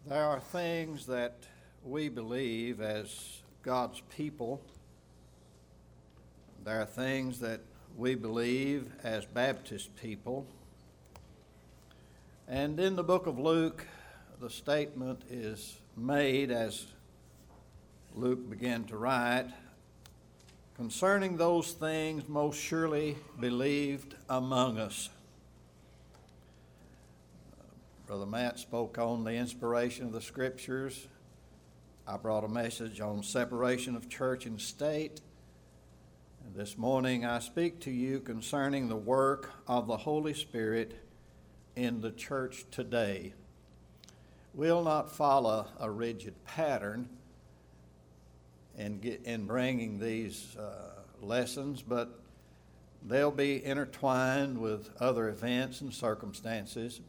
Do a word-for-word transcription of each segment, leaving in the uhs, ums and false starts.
There are things that we believe as God's people. There are things that we believe as Baptist people. And in the book of Luke, the statement is made as Luke began to write, concerning those things most surely believed among us. Brother Matt spoke on the inspiration of the Scriptures. I brought a message on separation of church and state. And this morning I speak to you concerning the work of the Holy Spirit in the church today. We'll not follow a rigid pattern in, get, in bringing these uh, lessons, but they'll be intertwined with other events and circumstances.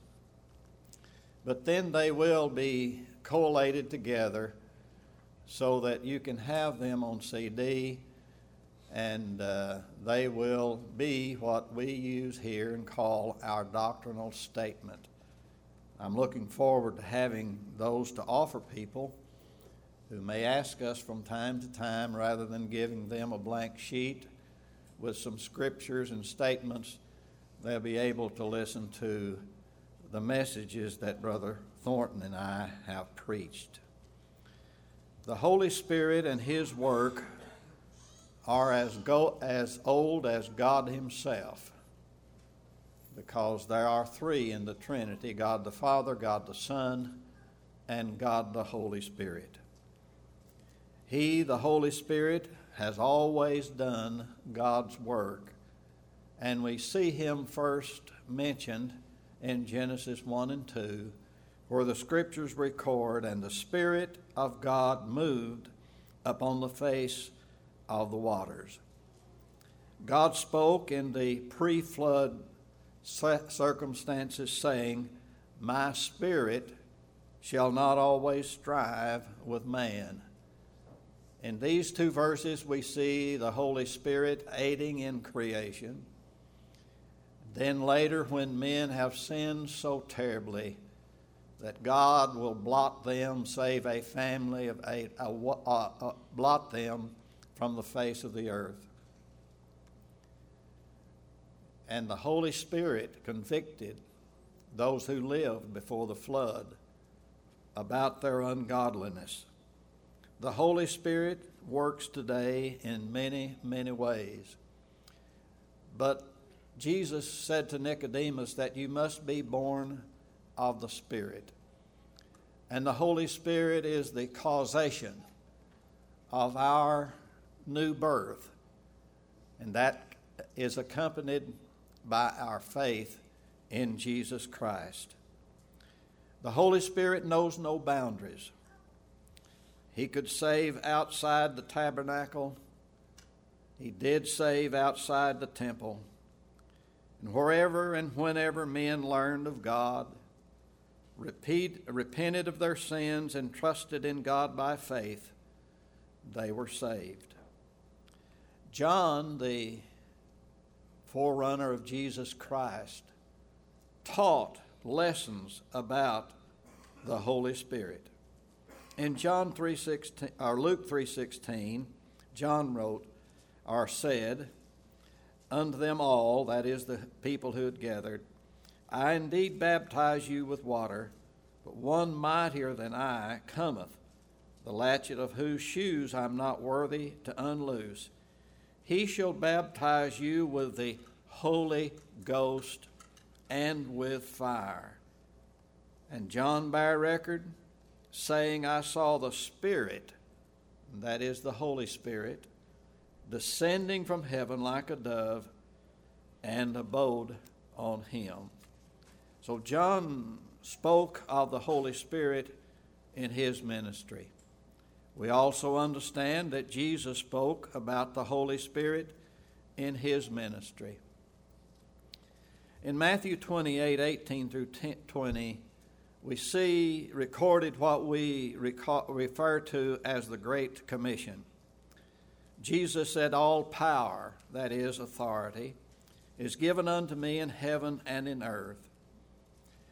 But then they will be collated together so that you can have them on C D, and uh, they will be what we use here and call our doctrinal statement. I'm looking forward to having those to offer people who may ask us from time to time, rather than giving them a blank sheet with some scriptures and statements. They'll be able to listen to the messages that Brother Thornton and I have preached. The Holy Spirit and His work are as, go, as old as God Himself, because there are three in the Trinity: God the Father, God the Son, and God the Holy Spirit. He, the Holy Spirit, has always done God's work, and we see Him first mentioned in Genesis one and two, where the Scriptures record, and the Spirit of God moved upon the face of the waters. God spoke in the pre-flood circumstances, saying, "My spirit shall not always strive with man." In these two verses we see the Holy Spirit aiding in creation. Then later, when men have sinned so terribly that God will blot them, save a family of eight, uh, uh, uh, blot them from the face of the earth. And the Holy Spirit convicted those who lived before the flood about their ungodliness. The Holy Spirit works today in many, many ways. But Jesus said to Nicodemus that you must be born of the Spirit. And the Holy Spirit is the causation of our new birth. And that is accompanied by our faith in Jesus Christ. The Holy Spirit knows no boundaries. He could save outside the tabernacle. He did save outside the temple. And wherever and whenever men learned of God, repeat, repented of their sins, and trusted in God by faith, they were saved. John, the forerunner of Jesus Christ, taught lessons about the Holy Spirit. In John three sixteen, or Luke three sixteen, John wrote or said unto them all, that is, the people who had gathered, I indeed baptize you with water, but one mightier than I cometh, the latchet of whose shoes I am not worthy to unloose. He shall baptize you with the Holy Ghost and with fire. And John bare record, saying, I saw the Spirit, that is the Holy Spirit, descending from heaven like a dove, and abode on him. So John spoke of the Holy Spirit in his ministry. We also understand that Jesus spoke about the Holy Spirit in his ministry. In Matthew twenty-eight, eighteen through twenty, we see recorded what we refer to as the Great Commission. Jesus said, all power, that is authority, is given unto me in heaven and in earth.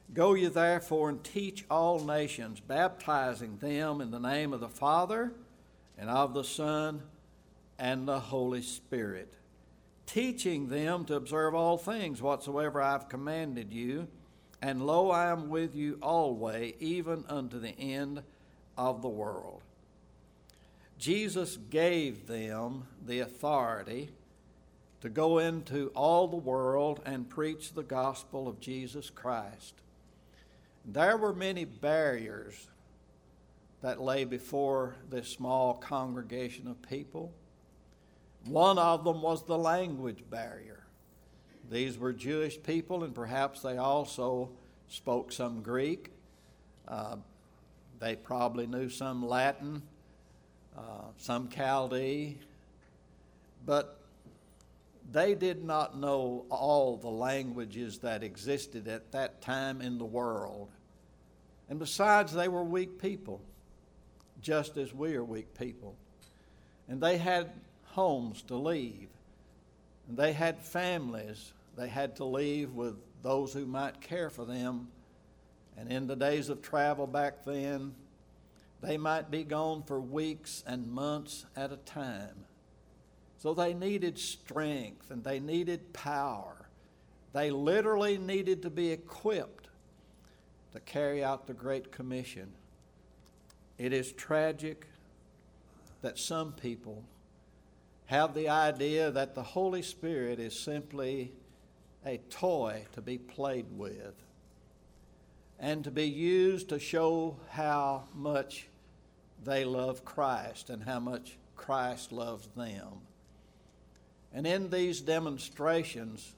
Go ye therefore and teach all nations, baptizing them in the name of the Father and of the Son and the Holy Spirit, teaching them to observe all things whatsoever I have commanded you. And lo, I am with you always, even unto the end of the world. Jesus gave them the authority to go into all the world and preach the gospel of Jesus Christ. There were many barriers that lay before this small congregation of people. One of them was the language barrier. These were Jewish people, and perhaps they also spoke some Greek. Uh, they probably knew some Latin, uh, some Chaldee, but they did not know all the languages that existed at that time in the world. And besides, they were weak people, just as we are weak people. And they had homes to leave. And they had families they had to leave with those who might care for them. And in the days of travel back then, they might be gone for weeks and months at a time. So they needed strength and they needed power. They literally needed to be equipped to carry out the Great Commission. It is tragic that some people have the idea that the Holy Spirit is simply a toy to be played with and to be used to show how much they love Christ and how much Christ loves them. And in these demonstrations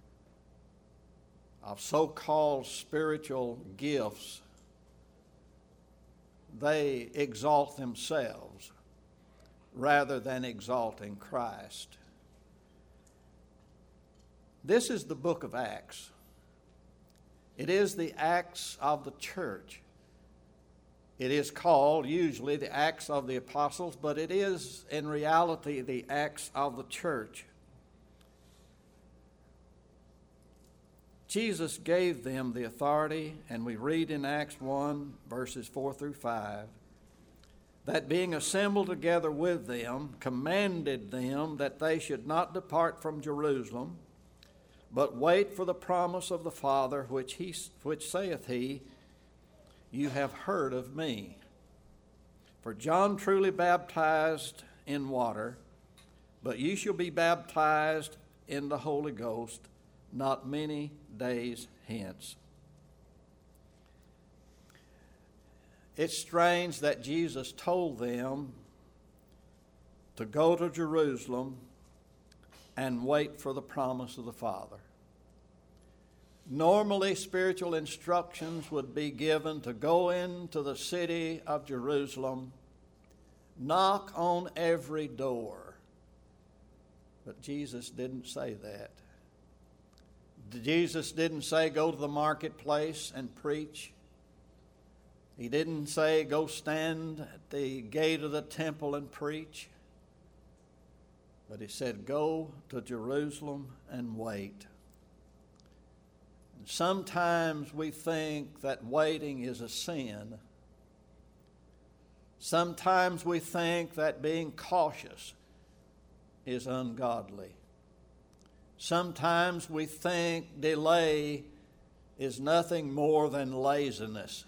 of so-called spiritual gifts, they exalt themselves rather than exalting Christ. This is the book of Acts. It is the Acts of the church. It is called usually the Acts of the Apostles, but it is in reality the Acts of the church. Jesus gave them the authority, and we read in Acts one, verses four through five, that being assembled together with them, commanded them that they should not depart from Jerusalem, but wait for the promise of the Father, which he, which saith he, you have heard of me. For John truly baptized in water, but ye shall be baptized in the Holy Ghost not many days hence. It's strange that Jesus told them to go to Jerusalem and wait for the promise of the Father. Normally, spiritual instructions would be given to go into the city of Jerusalem, knock on every door. But Jesus didn't say that. Jesus didn't say go to the marketplace and preach. He didn't say go stand at the gate of the temple and preach. But he said go to Jerusalem and wait. And sometimes we think that waiting is a sin. Sometimes we think that being cautious is ungodly. Sometimes we think delay is nothing more than laziness.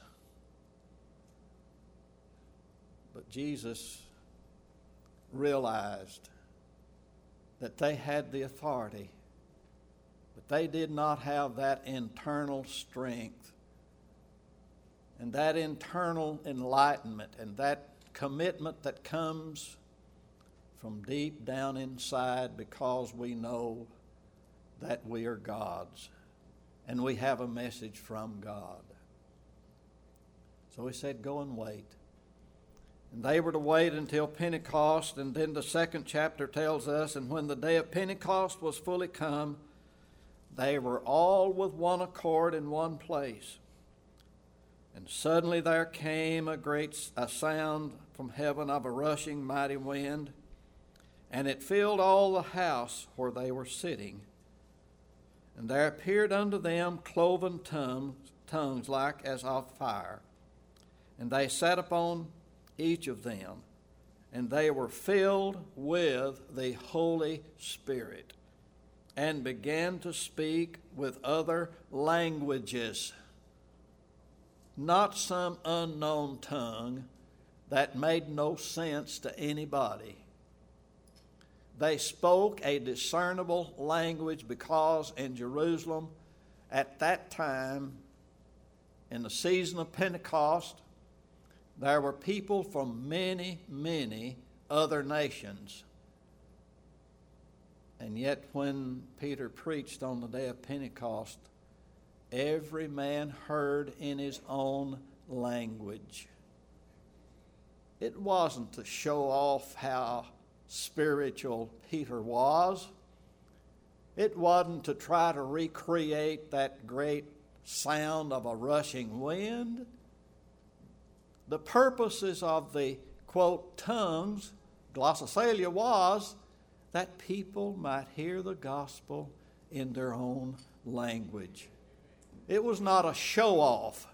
But Jesus realized that they had the authority, but they did not have that internal strength and that internal enlightenment and that commitment that comes from deep down inside because we know that we are God's and we have a message from God. So he said, go and wait. And they were to wait until Pentecost, and then the second chapter tells us, and when the day of Pentecost was fully come, they were all with one accord in one place. And suddenly there came a great a sound from heaven of a rushing mighty wind, and it filled all the house where they were sitting. And there appeared unto them cloven tongues, tongues like as of fire. And they sat upon each of them, and they were filled with the Holy Spirit, and began to speak with other languages, not some unknown tongue that made no sense to anybody. They spoke a discernible language because in Jerusalem at that time, in the season of Pentecost, there were people from many, many other nations. And yet when Peter preached on the day of Pentecost, every man heard in his own language. It wasn't to show off how spiritual Peter was. It wasn't to try to recreate that great sound of a rushing wind. The purposes of the, quote, tongues, glossolalia, was that people might hear the gospel in their own language. It was not a show-off.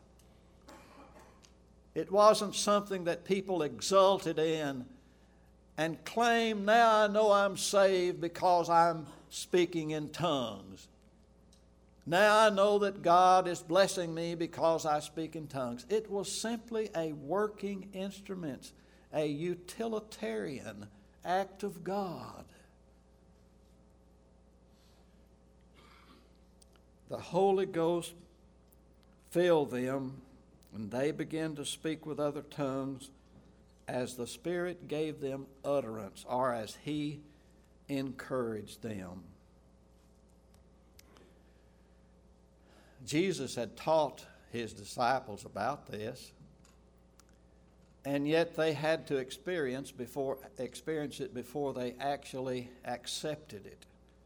It wasn't something that people exulted in and claimed, now I know I'm saved because I'm speaking in tongues. Now I know that God is blessing me because I speak in tongues. It was simply a working instrument, a utilitarian act of God. The Holy Ghost filled them, and they began to speak with other tongues as the Spirit gave them utterance, or as He encouraged them. Jesus had taught His disciples about this, and yet they had to experience before experience it before they actually accepted it.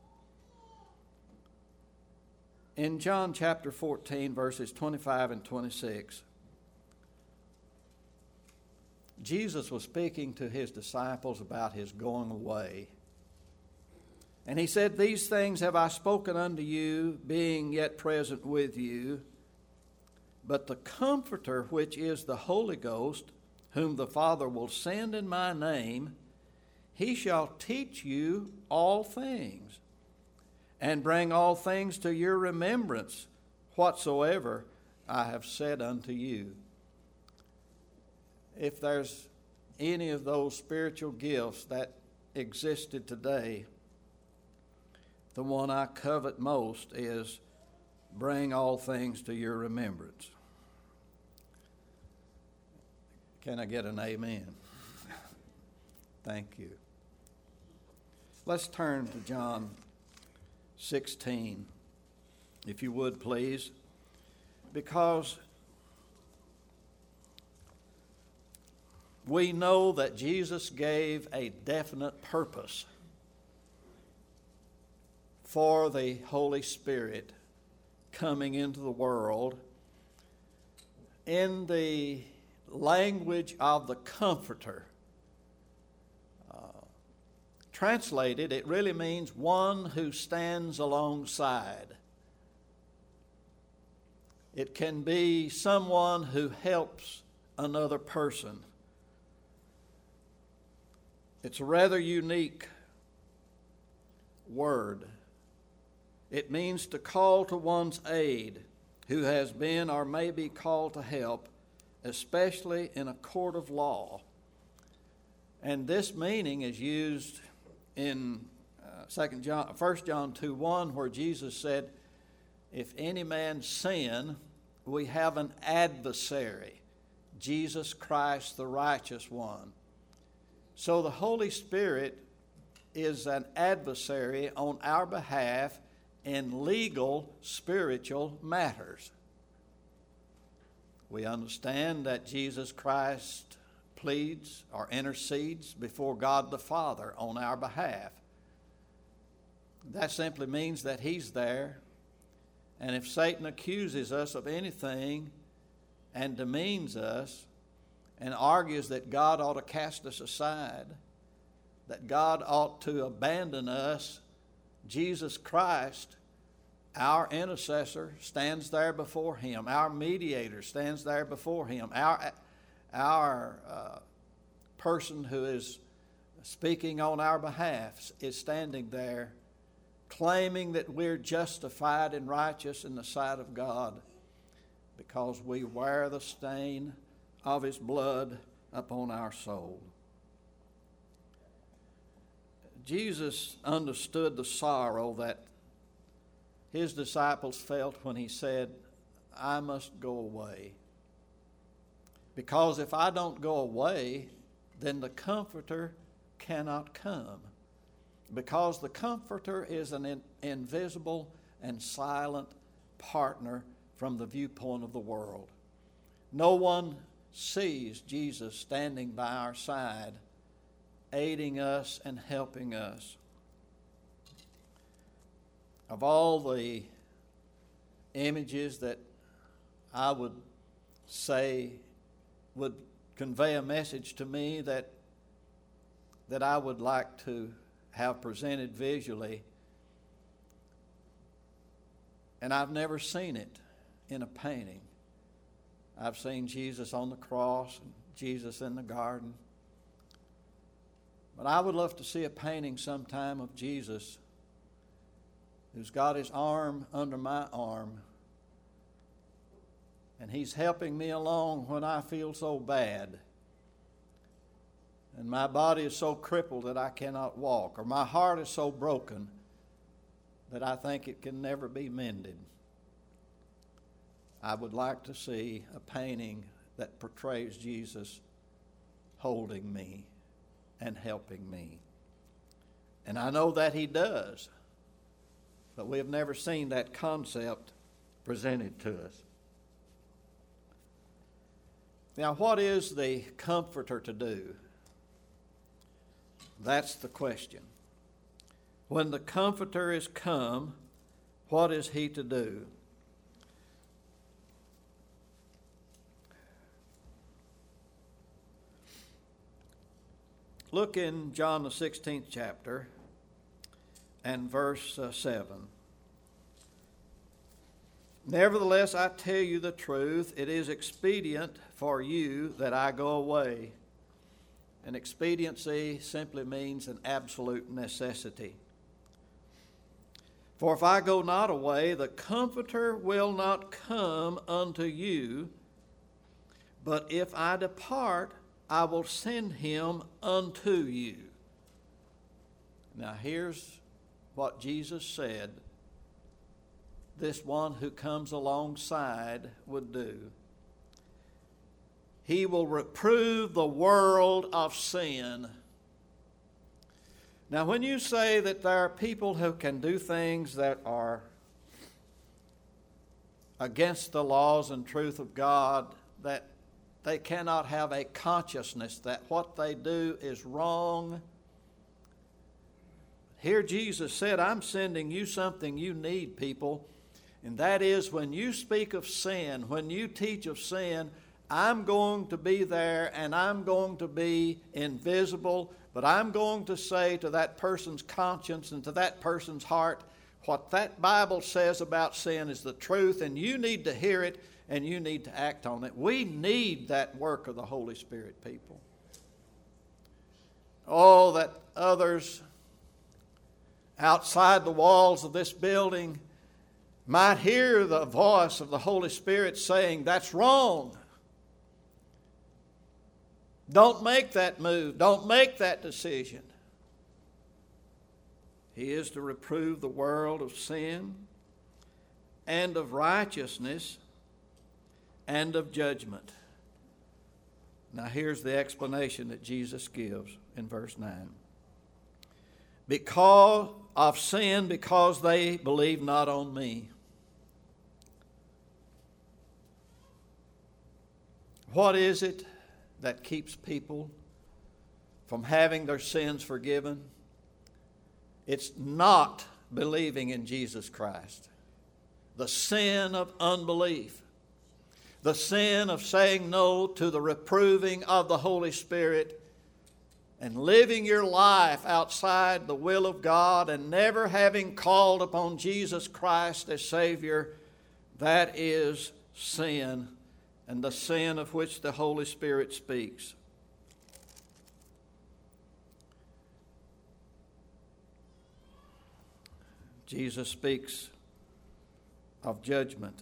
In John chapter fourteen, verses twenty-five and twenty-six, Jesus was speaking to His disciples about His going away. And He said, these things have I spoken unto you, being yet present with you. But the Comforter, which is the Holy Ghost, whom the Father will send in my name, He shall teach you all things, and bring all things to your remembrance, whatsoever I have said unto you. If there's any of those spiritual gifts that existed today, the one I covet most is bring all things to your remembrance. Can I get an amen? Thank you. Let's turn to John sixteen, if you would, please, because we know that Jesus gave a definite purpose for the Holy Spirit coming into the world in the language of the Comforter. Uh, translated, it really means one who stands alongside. It can be someone who helps another person. It's a rather unique word. It means to call to one's aid who has been or may be called to help, especially in a court of law. And this meaning is used in uh, Second John, First John two one, where Jesus said, if any man sin, we have an adversary, Jesus Christ, the righteous one. So the Holy Spirit is an adversary on our behalf in legal, spiritual matters. We understand that Jesus Christ pleads or intercedes before God the Father on our behalf. That simply means that He's there, and if Satan accuses us of anything and demeans us and argues that God ought to cast us aside, that God ought to abandon us, Jesus Christ, our intercessor stands there before him. Our mediator stands there before him. Our, our uh, person who is speaking on our behalf is standing there claiming that we're justified and righteous in the sight of God because we wear the stain of his blood upon our soul. Jesus understood the sorrow that his disciples felt when he said, I must go away. Because if I don't go away, then the Comforter cannot come. Because the Comforter is an in, invisible and silent partner from the viewpoint of the world. No one sees Jesus standing by our side, aiding us and helping us. Of all the images that I would say would convey a message to me that that I would like to have presented visually, and I've never seen it in a painting. I've seen Jesus on the cross and Jesus in the garden. But I would love to see a painting sometime of Jesus who's got his arm under my arm, and he's helping me along when I feel so bad, and my body is so crippled that I cannot walk, or my heart is so broken that I think it can never be mended. I would like to see a painting that portrays Jesus holding me and helping me. And I know that he does, but we have never seen that concept presented to us. Now, what is the Comforter to do? That's the question. When the Comforter is come, what is he to do? Look in John the sixteenth chapter and verse uh, seven. Nevertheless, I tell you the truth, it is expedient for you that I go away. And expediency simply means an absolute necessity. For if I go not away, the Comforter will not come unto you. But if I depart, I will send him unto you. Now here's what Jesus said this one who comes alongside would do. He will reprove the world of sin. Now, when you say that there are people who can do things that are against the laws and truth of God, that they cannot have a consciousness that what they do is wrong. Here Jesus said, I'm sending you something you need, people. And that is when you speak of sin, when you teach of sin, I'm going to be there and I'm going to be invisible, but I'm going to say to that person's conscience and to that person's heart, what that Bible says about sin is the truth, and you need to hear it and you need to act on it. We need that work of the Holy Spirit, people. Oh, that others outside the walls of this building might hear the voice of the Holy Spirit saying, that's wrong. Don't make that move. Don't make that decision. He is to reprove the world of sin and of righteousness and of judgment. Now here's the explanation that Jesus gives in verse nine. Because of sin, because they believe not on me. What is it that keeps people from having their sins forgiven? It's not believing in Jesus Christ. The sin of unbelief. The sin of saying no to the reproving of the Holy Spirit and living your life outside the will of God and never having called upon Jesus Christ as Savior, that is sin, and the sin of which the Holy Spirit speaks. Jesus speaks of judgment,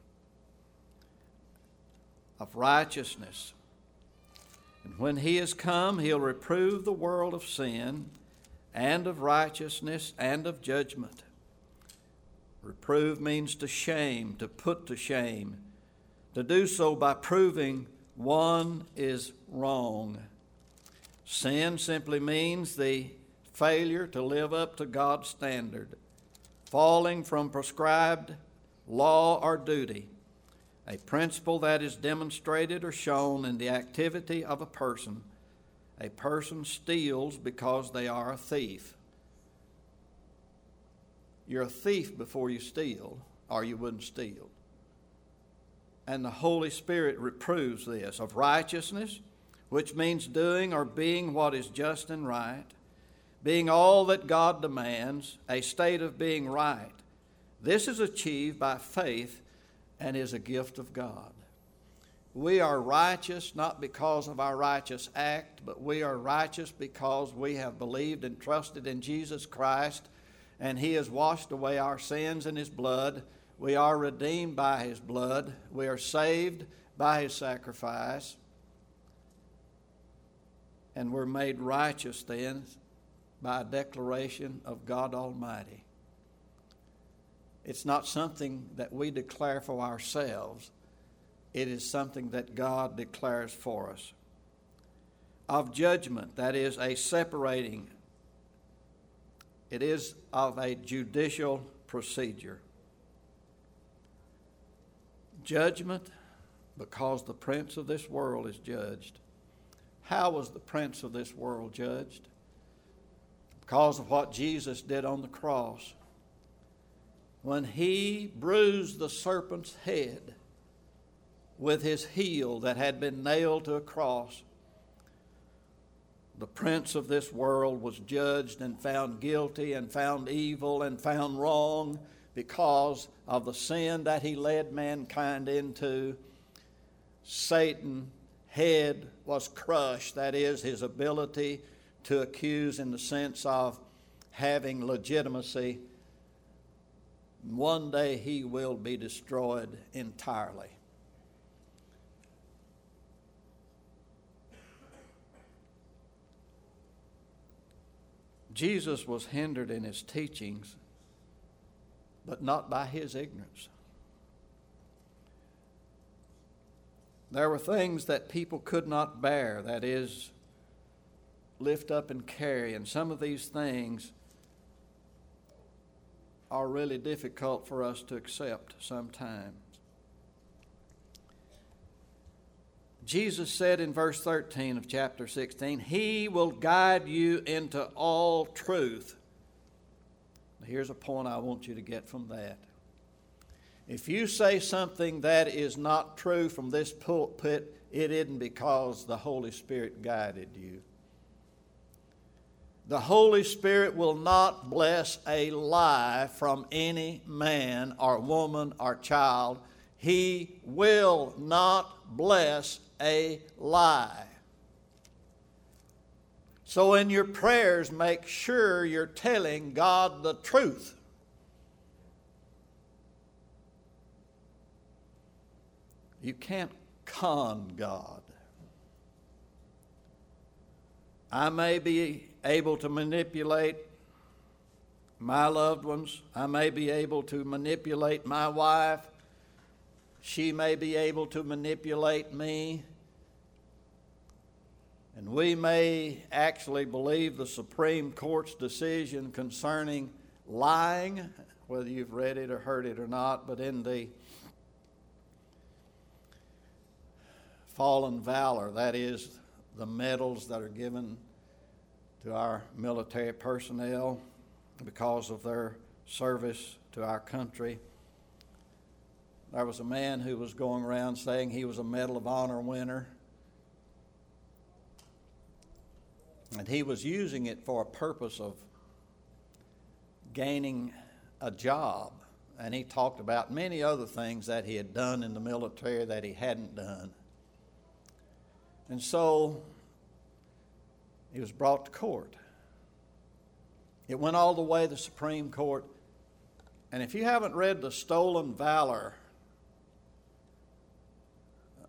of righteousness. And when he is come, he'll reprove the world of sin and of righteousness and of judgment. Reprove means to shame, to put to shame, to do so by proving one is wrong. Sin simply means the failure to live up to God's standard, falling from prescribed law or duty, a principle that is demonstrated or shown in the activity of a person. A person steals because they are a thief. You're a thief before you steal, or you wouldn't steal. And the Holy Spirit reproves this. Of righteousness, which means doing or being what is just and right, being all that God demands, a state of being right. This is achieved by faith and is a gift of God. We are righteous not because of our righteous act, but we are righteous because we have believed and trusted in Jesus Christ, and He has washed away our sins in His blood. We are redeemed by His blood. We are saved by His sacrifice. And we're made righteous then by a declaration of God Almighty. It's not something that we declare for ourselves. It is something that God declares for us. Of judgment, that is a separating. It is of a judicial procedure. Judgment, because the prince of this world is judged. How was the prince of this world judged? Because of what Jesus did on the cross. When He bruised the serpent's head with His heel that had been nailed to a cross, the prince of this world was judged and found guilty and found evil and found wrong because of the sin that he led mankind into. Satan's head was crushed, that is, his ability to accuse in the sense of having legitimacy. One day he will be destroyed entirely. Jesus was hindered in his teachings, but not by his ignorance. There were things that people could not bear, that is, lift up and carry, and some of these things are really difficult for us to accept sometimes. Jesus said in verse thirteen of chapter sixteen, He will guide you into all truth. Here's a point I want you to get from that. If you say something that is not true from this pulpit, it isn't because the Holy Spirit guided you. The Holy Spirit will not bless a lie from any man or woman or child. He will not bless a lie. So in your prayers, make sure you're telling God the truth. You can't con God. I may be able to manipulate my loved ones. I may be able to manipulate my wife. She may be able to manipulate me. And we may actually believe the Supreme Court's decision concerning lying, whether you've read it or heard it or not, but in the fallen valor, that is, the medals that are given to our military personnel because of their service to our country. There was a man who was going around saying he was a Medal of Honor winner. And he was using it for a purpose of gaining a job. And he talked about many other things that he had done in the military that he hadn't done. And so he was brought to court. It went all the way to the Supreme Court. And if you haven't read the Stolen Valor uh,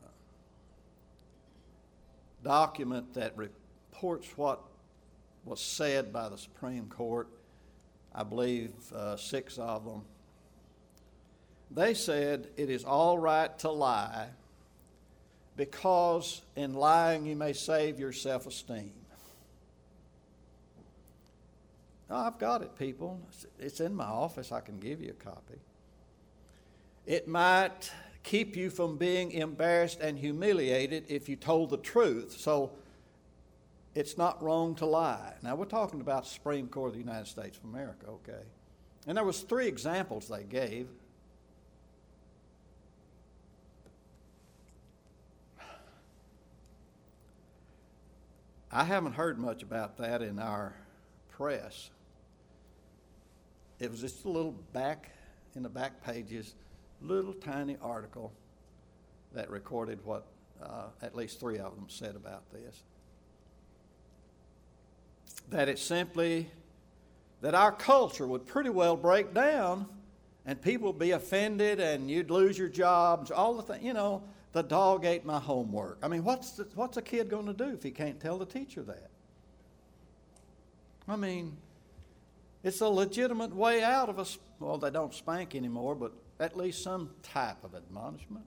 document that reports what was said by the Supreme Court, I believe uh, six of them, they said it is all right to lie because in lying you may save your self-esteem. Oh, I've got it, people. It's in my office. I can give you a copy. It might keep you from being embarrassed and humiliated if you told the truth. So it's not wrong to lie. Now, we're talking about the Supreme Court of the United States of America, okay? And there was three examples they gave. I haven't heard much about that in our press. It was just a little back, in the back pages, little tiny article that recorded what uh, at least three of them said about this. That it's simply, that our culture would pretty well break down and people would be offended and you'd lose your jobs, all the things, you know, the dog ate my homework. I mean, what's the, what's a kid going to do if he can't tell the teacher that? I mean, it's a legitimate way out of a, well, they don't spank anymore, but at least some type of admonishment.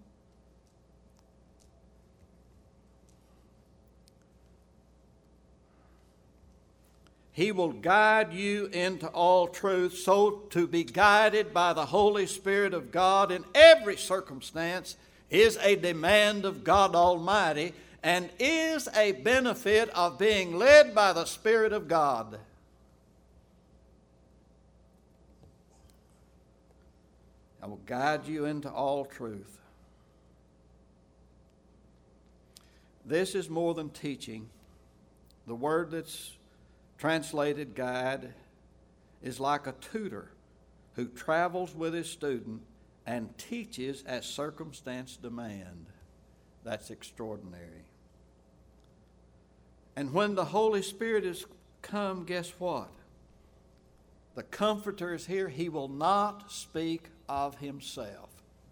He will guide you into all truth, so to be guided by the Holy Spirit of God in every circumstance is a demand of God Almighty and is a benefit of being led by the Spirit of God. I will guide you into all truth. This is more than teaching. The word that's translated guide is like a tutor who travels with his student and teaches as circumstance demand. That's extraordinary. And when the Holy Spirit is come, guess what? The Comforter is here. He will not speak of himself.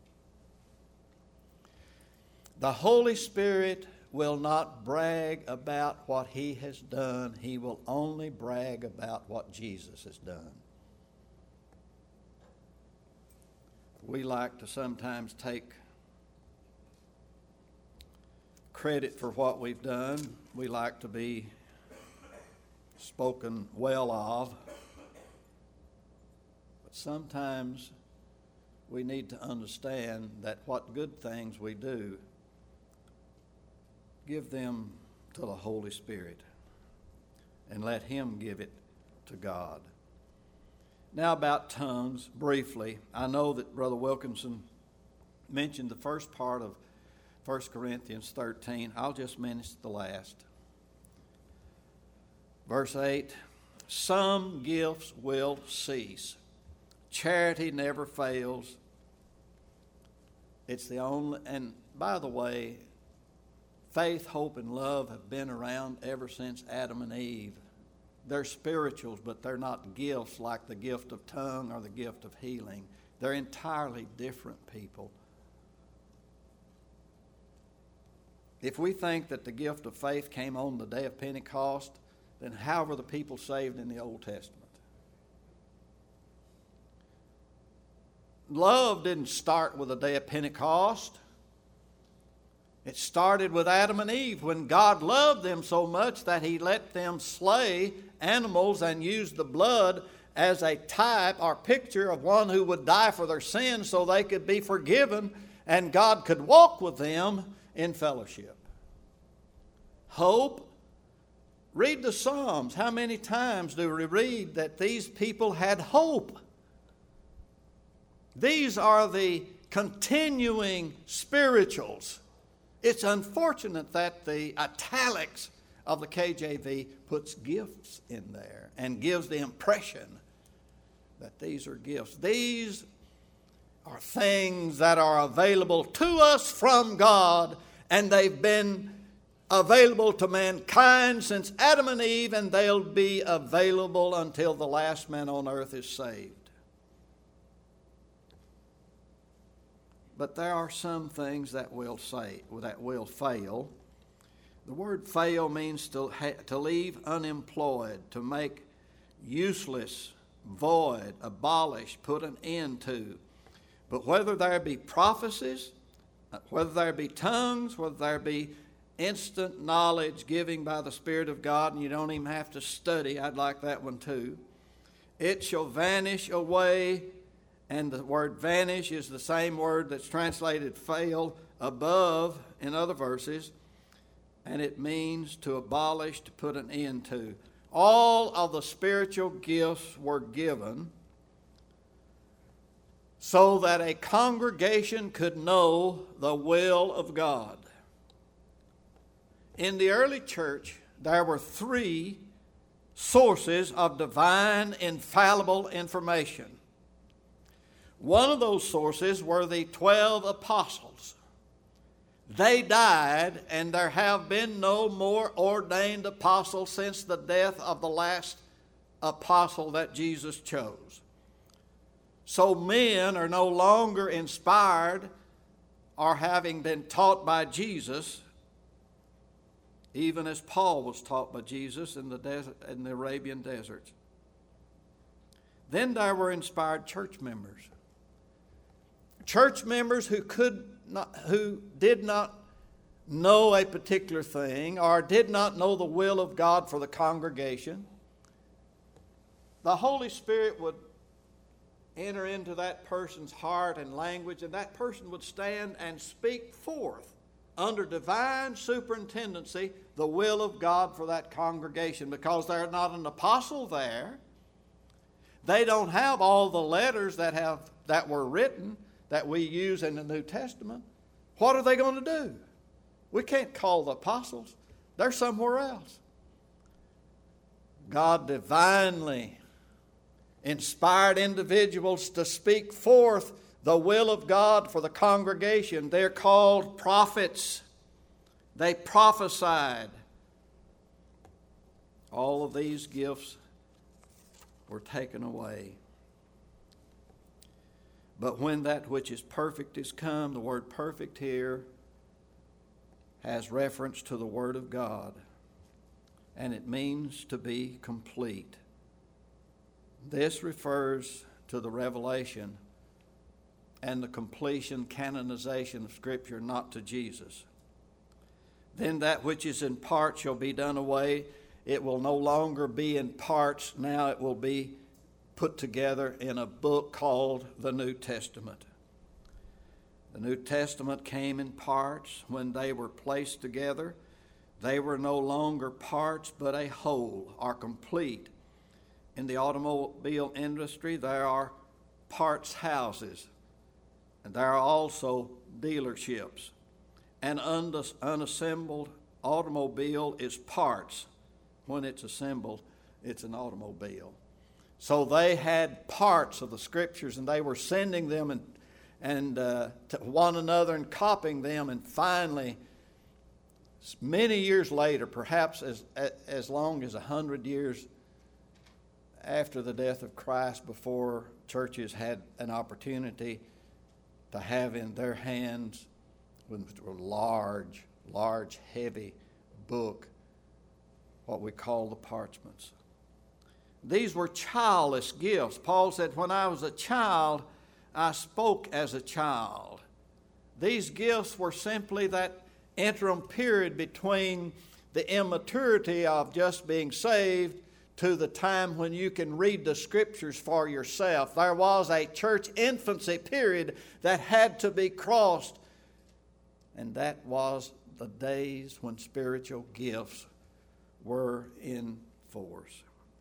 The Holy Spirit will not brag about what he has done. He will only brag about what Jesus has done. We like to sometimes take credit for what we've done. We like to be spoken well of. But sometimes we need to understand that what good things we do, give them to the Holy Spirit and let Him give it to God. Now about tongues, briefly. I know that Brother Wilkinson mentioned the first part of First Corinthians thirteen. I'll just mention the last. Verse eight, some gifts will cease. Charity never fails. It's the only, and by the way, faith, hope, and love have been around ever since Adam and Eve. They're spirituals, but they're not gifts like the gift of tongue or the gift of healing. They're entirely different people. If we think that the gift of faith came on the day of Pentecost, then how were the people saved in the Old Testament? Love didn't start with the day of Pentecost. It started with Adam and Eve when God loved them so much that He let them slay animals and use the blood as a type or picture of one who would die for their sins so they could be forgiven and God could walk with them in fellowship. Hope. Read the Psalms. How many times do we read that these people had hope? These are the continuing spirituals. It's unfortunate that the italics of the K J V puts gifts in there and gives the impression that these are gifts. These are things that are available to us from God, and they've been available to mankind since Adam and Eve, and they'll be available until the last man on earth is saved. But there are some things that will say that will fail. The word fail means to, ha- to leave unemployed, to make useless, void, abolish, put an end to. But whether there be prophecies, whether there be tongues, whether there be instant knowledge giving by the Spirit of God, and you don't even have to study, I'd like that one too, it shall vanish away. And the word vanish is the same word that's translated fail above in other verses, and it means to abolish, to put an end to. All of the spiritual gifts were given so that a congregation could know the will of God. In the early church, there were three sources of divine, infallible information. One of those sources were the twelve apostles. They died, and there have been no more ordained apostles since the death of the last apostle that Jesus chose. So men are no longer inspired or having been taught by Jesus, even as Paul was taught by Jesus in the desert, in the Arabian deserts. Then there were inspired church members. Church members who could not, who did not know a particular thing or did not know the will of God for the congregation. The Holy Spirit would enter into that person's heart and language, and that person would stand and speak forth under divine superintendency the will of God for that congregation, because there's not an apostle there. They don't have all the letters that have that were written that we use in the New Testament. What are they going to do? We can't call the apostles. They're somewhere else. God divinely inspired individuals to speak forth the will of God for the congregation. They're called prophets. They prophesied. All of these gifts were taken away. But when that which is perfect is come, the word perfect here has reference to the Word of God, and it means to be complete. This refers to the revelation and the completion, canonization of Scripture, not to Jesus. Then that which is in part shall be done away. It will no longer be in parts. Now it will be put together in a book called the New Testament. The New Testament came in parts. When they were placed together, they were no longer parts but a whole, or complete. In the automobile industry, there are parts houses, and there are also dealerships. An unassembled automobile is parts. When it's assembled, it's an automobile. So they had parts of the Scriptures, and they were sending them and, and uh, to one another and copying them. And finally, many years later, perhaps as, as long as a hundred years after the death of Christ, before churches had an opportunity to have in their hands a large, large, heavy book, what we call the parchments. These were childless gifts. Paul said, when I was a child, I spoke as a child. These gifts were simply that interim period between the immaturity of just being saved to the time when you can read the Scriptures for yourself. There was a church infancy period that had to be crossed, and that was the days when spiritual gifts were in force.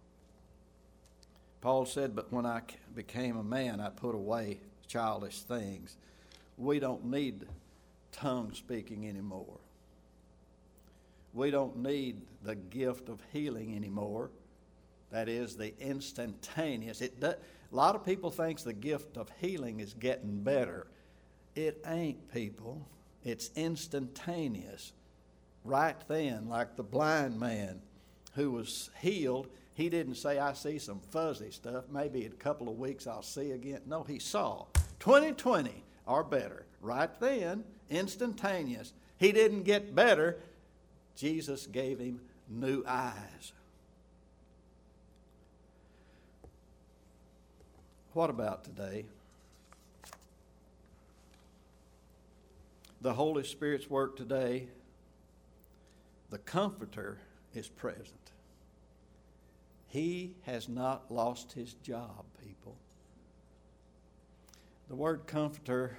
Paul said, but when I became a man, I put away childish things. We don't need tongue speaking anymore. we don't need the gift of healing anymore. That is the instantaneous. It does, a lot of people think the gift of healing is getting better. It ain't, people. It's instantaneous. Right then, like the blind man who was healed, he didn't say, I see some fuzzy stuff. Maybe in a couple of weeks I'll see again. No, he saw. twenty twenty or better. Right then, instantaneous. He didn't get better. Jesus gave him new eyes. What about today? The Holy Spirit's work today, the Comforter is present. He has not lost his job, people. The word comforter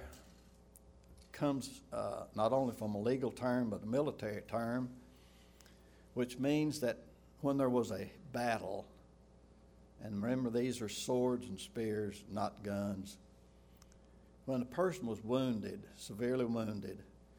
comes uh, not only from a legal term, but a military term, which means that when there was a battle, and remember these are swords and spears, not guns, when a person was wounded, severely wounded,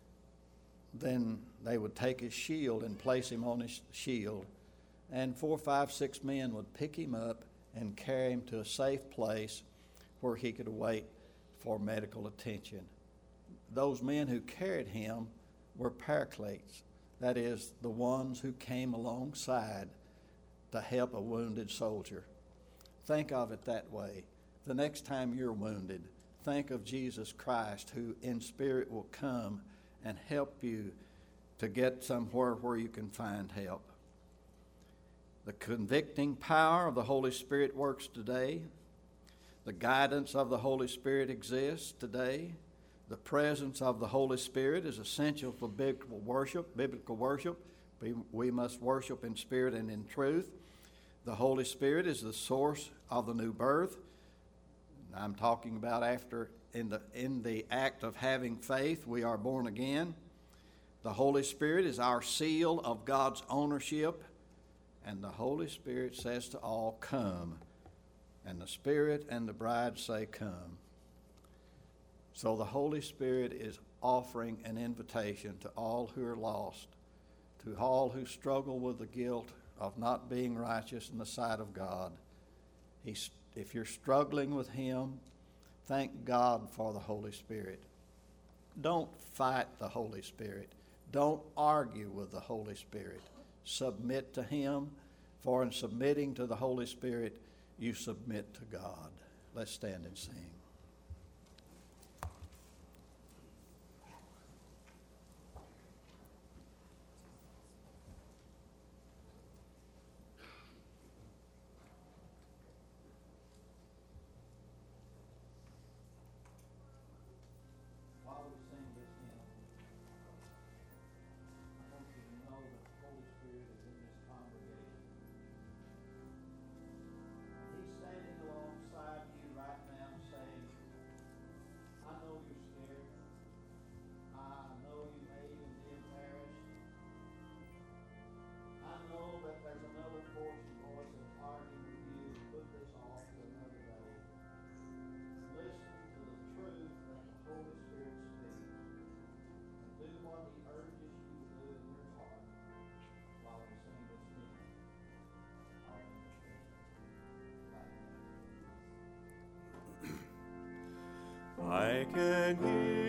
then they would take his shield and place him on his shield, and four, five, six men would pick him up and carry him to a safe place where he could await for medical attention. Those men who carried him were paracletes, that is, the ones who came alongside to help a wounded soldier. Think of it that way. The next time you're wounded, think of Jesus Christ, who in spirit will come and help you to get somewhere where you can find help. The convicting power of the Holy Spirit works today. The guidance of the Holy Spirit exists today. The presence of the Holy Spirit is essential for biblical worship. Biblical worship, we, we must worship in spirit and in truth. The Holy Spirit is the source of the new birth. I'm talking about after in the in the act of having faith, we are born again. The Holy Spirit is our seal of God's ownership, and the Holy Spirit says to all, come. And the Spirit and the bride say, come. So the Holy Spirit is offering an invitation to all who are lost, to all who struggle with the guilt of not being righteous in the sight of God. He's, if you're struggling with Him, thank God for the Holy Spirit. Don't fight the Holy Spirit. Don't argue with the Holy Spirit. Submit to Him, for in submitting to the Holy Spirit, you submit to God. Let's stand and sing. I can hear